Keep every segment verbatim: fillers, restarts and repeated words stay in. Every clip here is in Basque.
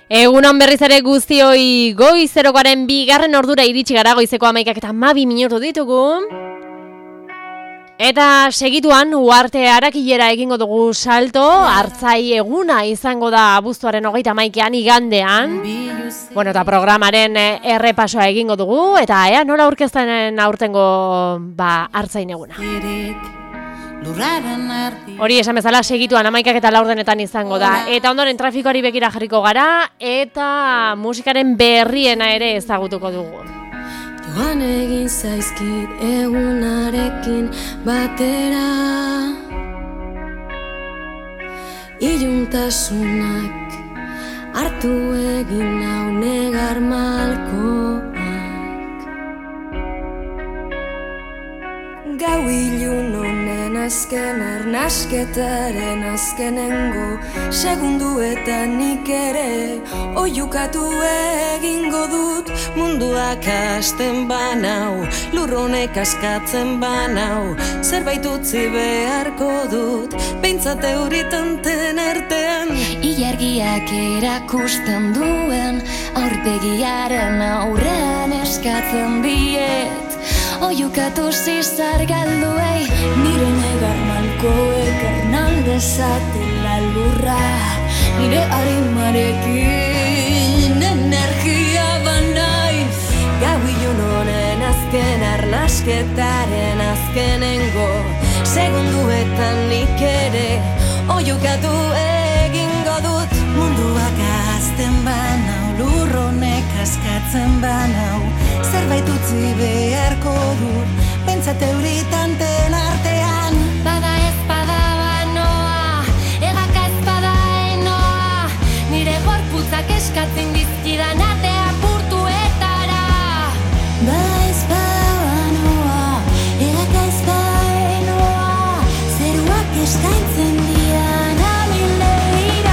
Egunon berriz ere guztioi goizerokoaren bigarren ordura iritsi gara, goizeko hamaikak eta hamabi minutu ditugu. Eta segituan Uharte Harakilera egingo dugu salto, Artzai eguna izango da abuztuaren hogeita hamaikean igandean. Bueno, eta programaren errepasoa egingo dugu, eta ea nola aurkezten aurtengo ba, Artzain eguna. Hori esan bezala segituan hamaikak eta laurdenetan izango da. Eta ondoren trafikoari begira jarriko gara, eta musikaren berriena ere ezagutuko dugu. Joan egin zaizkit egunarekin batera, iluntasunak hartu egin nau negar malkoak. Gau ilun honen azken arnasketaren azkenengo segunduetan nik ere oiukatu egingo dut. Munduak hasten banau, lurronek askatzen banau, zerbait utzi beharko dut, behintzat euritanten artean. Ilargiak erakusten duen aurpegiaren aurrean eskatzen diet, oiukatu zizar galduei, nire negar malkoek ernaldezatela lurra, nire arimarekin energia banaiz. Gau ilun honen azken arnasketaren azkenengo segunduetan nik ere oiukatu egingo dut. Munduak azten banau, lurronek askatzen banau, zerbait utzi beharko dut, pentsat euritanten artean. Bada ez bada banoa, egaka ez bada enoa, nire gorputzak eskatzen dizkidan atea purtuetara. Bada ez bada banoa, egaka ez bada enoa, zeruak eskaintzen dian amileira.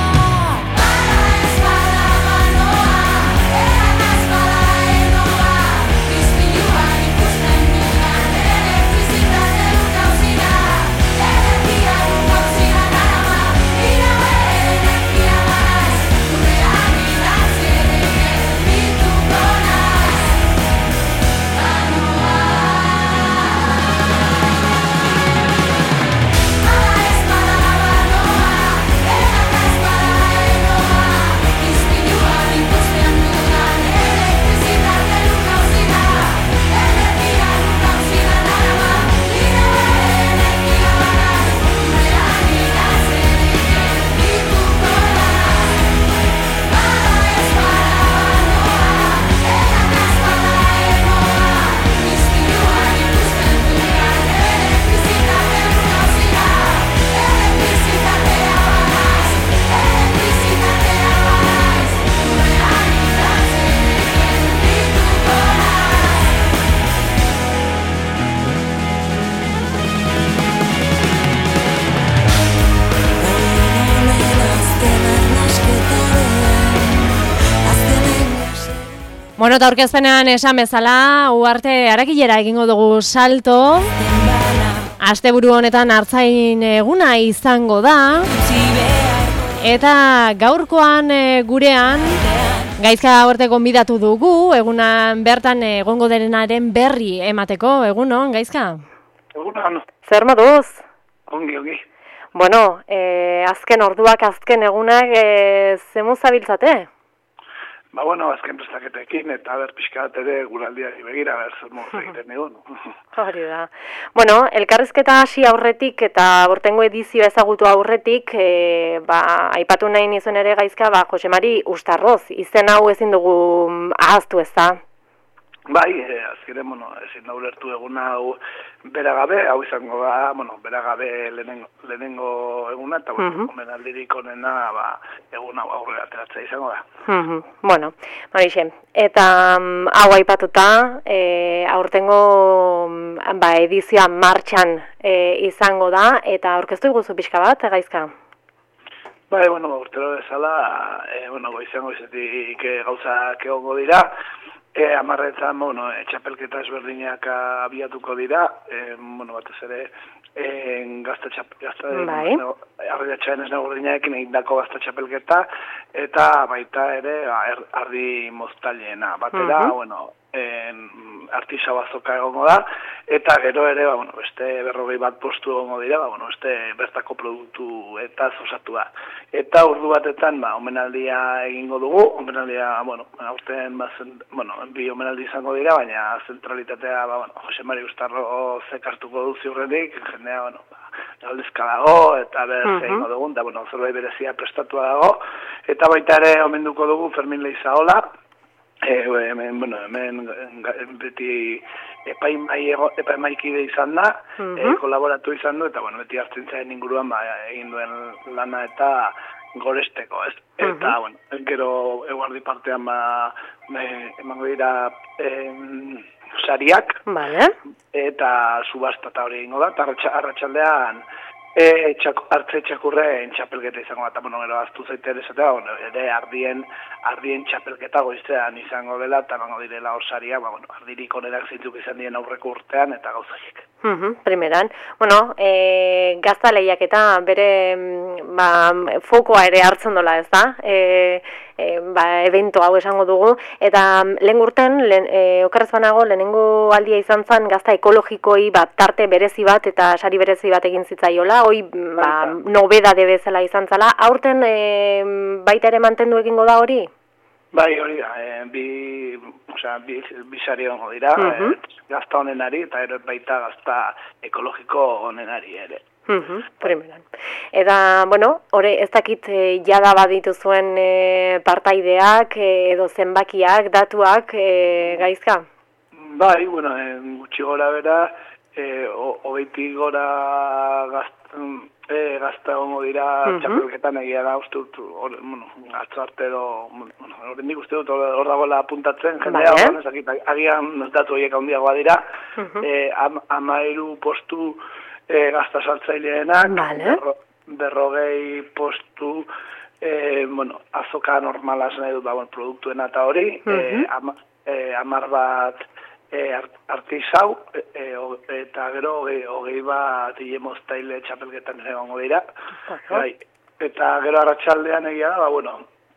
Bueno, eta aurkezpenean esan bezala, Uharte Harakilera egingo dugu salto. Asteburu honetan Artzain eguna izango da. Eta gaurkoan gurean, Gaizka Uharte gonbidatu dugu, egunan bertan egongo derenaren berri emateko. Egunon, Gaizka? Egunon. Zer moduz? Ongi, ongi. Bueno, eh, azken orduak, azken egunak, eh, zemuz zabiltzate? Ba, bueno, azken prestaketekin eta ber pixkat ere guraldiari begira, ber zer moz egiten egon. Hori da. Bueno, elkarrizketa hasi aurretik eta aurtengo edizioa ezagutu aurretik, e, ba, aipatu nahi nizuen ere Gaizka, ba, Jose Mari Ustarroz, izen hau ezin dugu ahaztu ez da? Bai, e, azkeren, bueno, ezin da ulertu egun hau beragabe, hau izango da, bueno, beragabe lehenengo, lehenengo eguna, eta bueno, uh-huh. Omenaldirik onena, ba, egun hau aurrera ateratzea izango da. Uh-huh. Bueno, marixe, eta um, hau aipatuta, e, aurtengo ba, edizioa martxan e, izango da, eta aurkeztu iguzu pixka bat, Gaizka? Bai, bueno, urtero bezala, e, bueno, goizean goizetik gauzak egongo dira, E, amarretan, bueno, e, txapelketa ezberdinak abiatuko dira, e, bueno, batez ere, e, gazta txapelketa, bai. ardiatxaen ez nagurdinaekin egindako gazta txapelketa, eta baita ere, er, ardi moztaileena, batera, uh -huh. bueno, en, artisa bazoka egongo da, eta gero ere, ba, bueno, beste berrogei bat postu egongo dira, ba, bueno, beste bertako produktu eta osatu da. Eta ordu batetan, ba, omenaldia egingo dugu, omenaldia, bueno, aurten, ba, zen, bueno, bi omenaldi izango dira, baina zentralitatea, ba, bueno, Jose Mari Ustarro zekartuko du ziurrenik, jendea, bueno, galdezka dago, eta ber, uh -huh. egingo dugun, da, bueno, zerbait berezia prestatua dago, eta baita ere omenduko dugu Fermin Leizaola, E, hemen, bueno, hemen beti epaimai epaimaikide izan da, uh -huh. e, kolaboratu izan du, eta bueno, beti hartzen zaren inguruan ba, egin duen lana eta goresteko, ez? Uh -huh. Eta, bueno, gero eguardi partean ba, emango dira em, sariak, vale. Eta subasta eta hori egingo da, eta arratsaldean E, txako, hartze txakurren txapelketa izango bat, bueno, gero aztu zaite ere zatea, bueno, ere ardien, ardien txapelketa goizean izango dela, eta bango direla osaria, ba, bueno, ardirik onenak zintzuk izan dien aurreko urtean, eta gauzaiek. Uh -huh, primeran, bueno, e, gazta lehiaketa bere ba, fokoa ere hartzen dola, ez da? E, e, ba, evento hau esango dugu, eta lehen urten, lehen, e, okerrez banago, lehenengo aldia izan zen gazta ekologikoi bat, tarte berezi bat, eta sari berezi bat egin zitzaiola, hoi ba, nobedade bezala izan zala, aurten e, baita ere mantendu egingo da hori? Bai, hori da, e, bi, osea, bi, bi sari hongo dira, uh -huh. e, gazta honenari, eta ero baita gazta ekologiko honenari ere. Uh -huh, primeran. Eta, bueno, hori ez dakit e, jada baditu zuen e, partaideak, e, edo zenbakiak, datuak, e, gaizka? Bai, bueno, e, gutxi gora bera, e, hogeitik gora gazta, e, gazta gongo dira, uh -huh. txapelketan egia da, uste dut, bueno, atzo arte edo, bueno, horrendik uste dut, hor dagoela apuntatzen, jendea, vale. Ezakit, agian datu horiek handiagoa dira, uh -huh. e, am, amairu postu e, gazta saltzaileenak, vale. berro, berrogei postu, e, bueno, azoka normalaz nahi dut, ba, bueno, produktuena eta hori, uh -huh. e, am, e, amar bat, E, art, artisau, e, e, eta gero hogei, hogei bat hile moztaile txapelketan ere gongo dira. Bai, eta gero arratsaldean egia da, ba, bueno,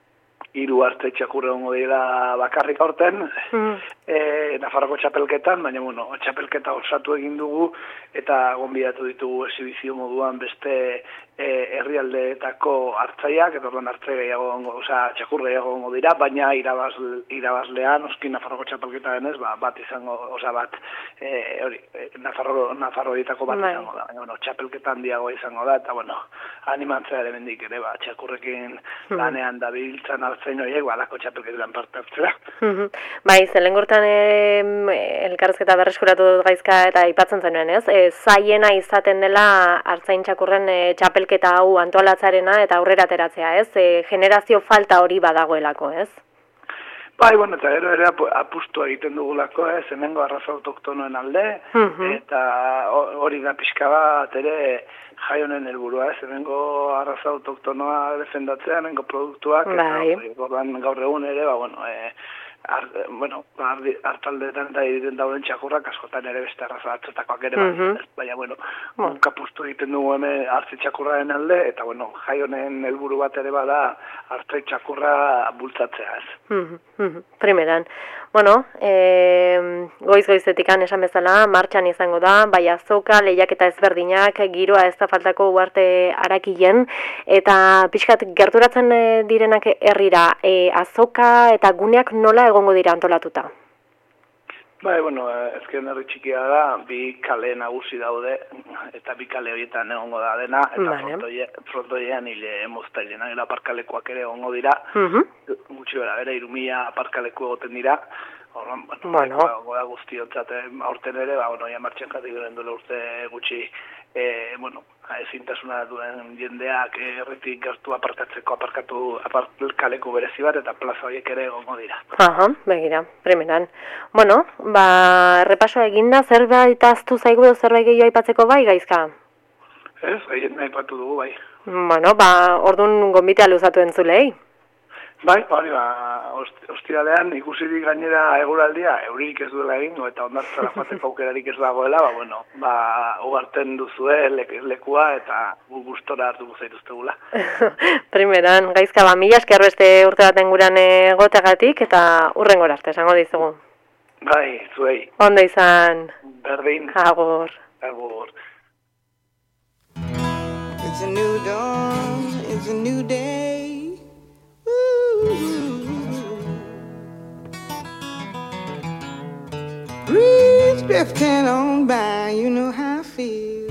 hiru arte txakurre gongo dira bakarrik aurten, mm. e, Nafarroko txapelketan, baina, bueno, txapelketa osatu egin dugu, eta gonbidatu ditugu exhibizio moduan beste e, herrialdeetako hartzaiak, eta orduan hartze gehiago gongo, oza, txakurre gehiago gongo dira, baina irabaz, irabazlean, oski Nafarroko txapelketa denez, ba, bat izango, oza, bat, e, hori, Nafarro, Nafarro ditako bat Mai. izango da, baina, bueno, txapelketa handiago izango da, eta, bueno, animantzea ere bendik ere, ba, txakurrekin hmm. lanean da biltzan hartzain horiek, ba, lako txapelketan parte hartzea. Bai, zelen gortan e, elkarrezketa berreskuratu dut gaizka eta aipatzen zenuen, ez? E, zaiena izaten dela hartzain txakurren e, txapelketa hau antolatzarena eta aurrera ateratzea, ez? E, generazio falta hori badagoelako, ez? Bai, bueno, eta gero ere apustu egiten dugulako, ez? Hemengo arraza autoktonoen alde, uh-huh. eta hori da pixka bat ere jai honen helburua, ez? Hemengo arraza autoktonoa defendatzea, hemengo produktuak, bai. eta gaur egun ere, ba, bueno, e, Ar, bueno, hartaldeetan eta egiten dauden txakurrak askotan ere beste arraza batzutakoak ere, uh -huh. baina, bueno, oh. kapustu egiten dugu hemen hartze txakurraren alde, eta, bueno, jai honen helburu bat ere bada hartze txakurra bultzatzea, ez. Uh -huh. Primeran, bueno, e, goiz-goizetikan esan bezala, martxan izango da, bai azoka, lehiaketa ezberdinak, giroa ez da faltako uarte harakilen, eta pixkat gerturatzen direnak herrira, e, azoka eta guneak nola egongo dira antolatuta? Bai, bueno, ezken herri txikia da, bi kale nagusi daude, eta bi kale horietan egongo da dena, eta vale. frontoiean hile moztailena, gero aparkalekoak ere egongo dira, uh-huh. gutxi bera, bera, irumia aparkaleku egoten dira, horren, bueno, bueno. goda guztiotzat, aurten ere, ba, bueno, ja martxan jatik garen duela urte gutxi, e, bueno, ezintasuna duen jendeak erretik gertu aparkatzeko aparkatu aparkaleku berezi bat eta plaza horiek ere egongo dira. Aha, begira, primeran. Bueno, ba, repasoa eginda, zerbait aztu zaigu edo zerbait gehiago aipatzeko bai, gaizka? Ez, gehien aipatu dugu bai. Bueno, ba, orduan gonbitea luzatu entzulei. Bai, hori ba, ostiralean ikusirik gainera eguraldia, euririk ez duela egingo eta hondartzara joateko aukerarik ez dagoela, ba, bueno, ba, ugarten duzue lekua eta gu gustora hartuko zaituztegula. Primeran, gaizka, ba, mila esker beste urte baten guran egoteagatik eta hurrengora arte, esango dizugu. Bai, zuei. Ondo izan. Berdin. Agur. Agur. It's a new dawn, it's a new day. Breeze drifting on by, you know how I feel.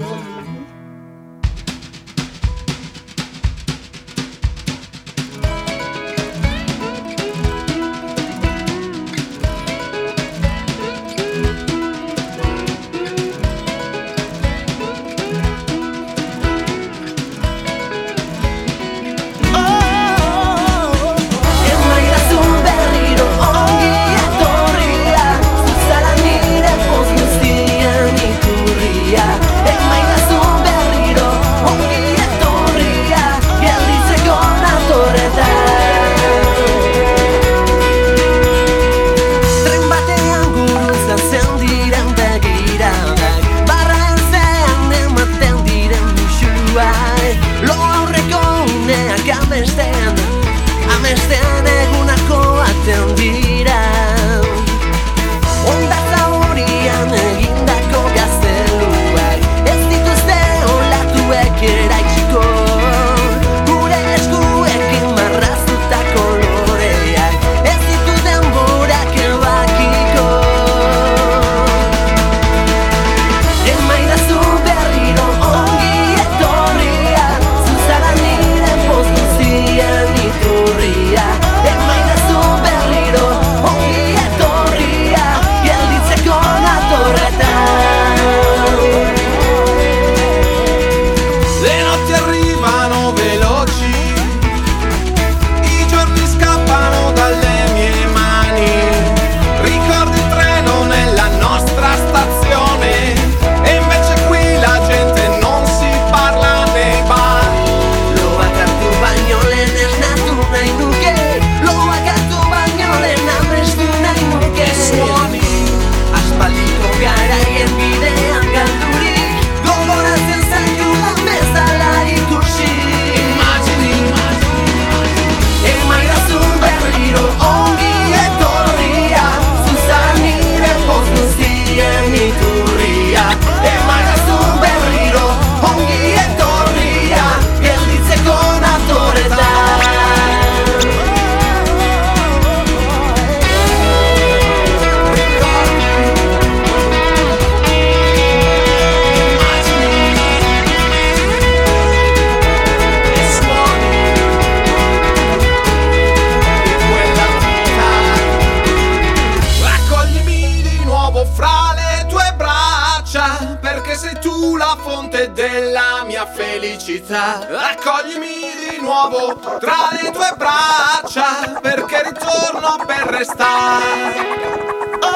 Raccoglimi di nuovo tra le tue braccia, perché ritorno per restare. Oh,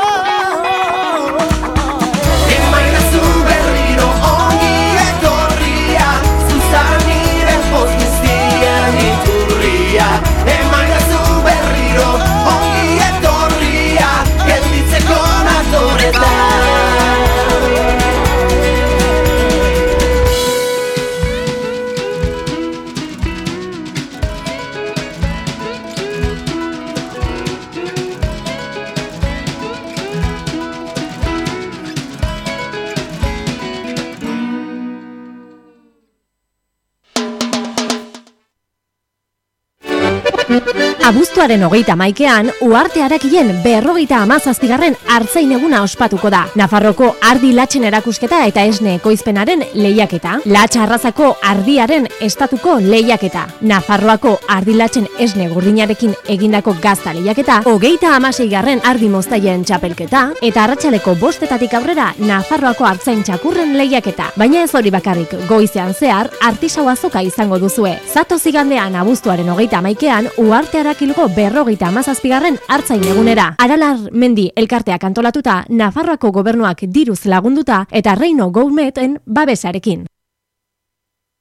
oh, oh. E mai nessun berrino, ogni e torria, su salire postistia di turria. E mai nessun berrino, ogni e torria, che dice con autorità. Abuztuaren hogeita maikean, Uharte Harakilen berrogeita hamazazpigarren artzain eguna ospatuko da. Nafarroko ardi latxen erakusketa eta esne ekoizpenaren lehiaketa. Latxa arrazako ardiaren estatuko lehiaketa. Nafarroako ardi latxen esne gurdinarekin egindako gazta lehiaketa. Hogeita hamaseigarren ardi moztaien txapelketa. Eta arratsaleko bostetatik aurrera Nafarroako artzain txakurren lehiaketa. Baina ez hori bakarrik, goizean zehar artisau azoka izango duzue. Zatoz igandean abuztuaren hogeita maikean, Uharte Harakilgo berrogeita hamazazpigarren artzain egunera. Aralar Mendi elkarteak antolatuta, Nafarroako gobernuak diruz lagunduta eta Reino Gourmeten babesarekin.